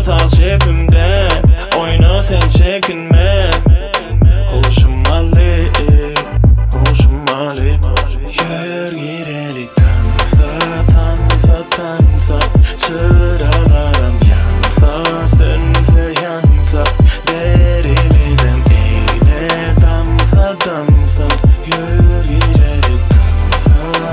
sal cebimde, oyna sen çekinme. Hoşum Ali, hoşum Ali. Yer girelim tansa, çıralarım yansa, sönse yansa, derimiden eğne damsın. Yer girelim tansa.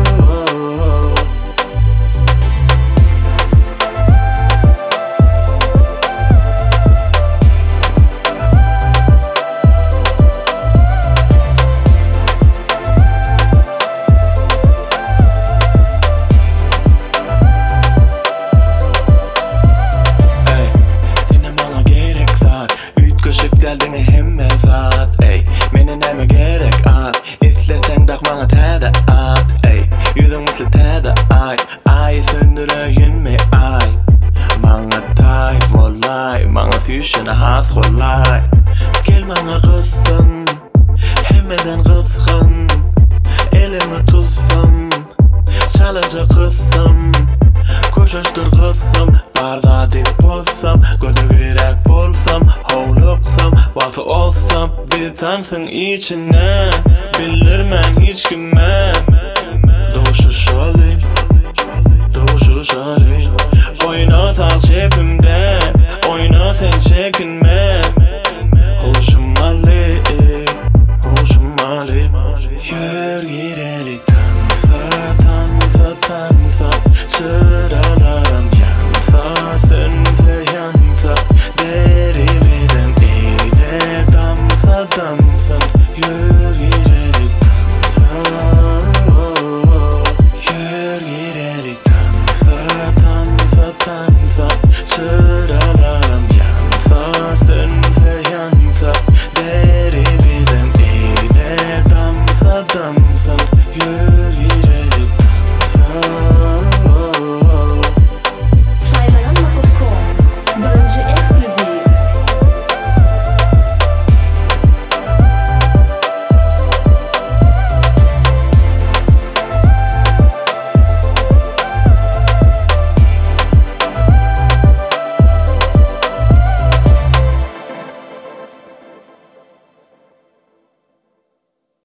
Geldin hemme zat, ey meni neme gerek at. İstesen takmana täze at, ey yüzün misli täze ay. Ay söndüröyin mi ay? Maňa tay volay, maňa süýşene has golay. Gel maňa kızsın, hemmeden kızgın. Elimi tutsam, çalacak kızsam. Koşuştur kızsam, barda dip bolsam. Göde gerek bolsam, hovluksam, batı olsam. Bir tansın içine, bildirmen hiç kime. Doğuşuş Ali, oyna sal cebimde, oyna sen çekinme.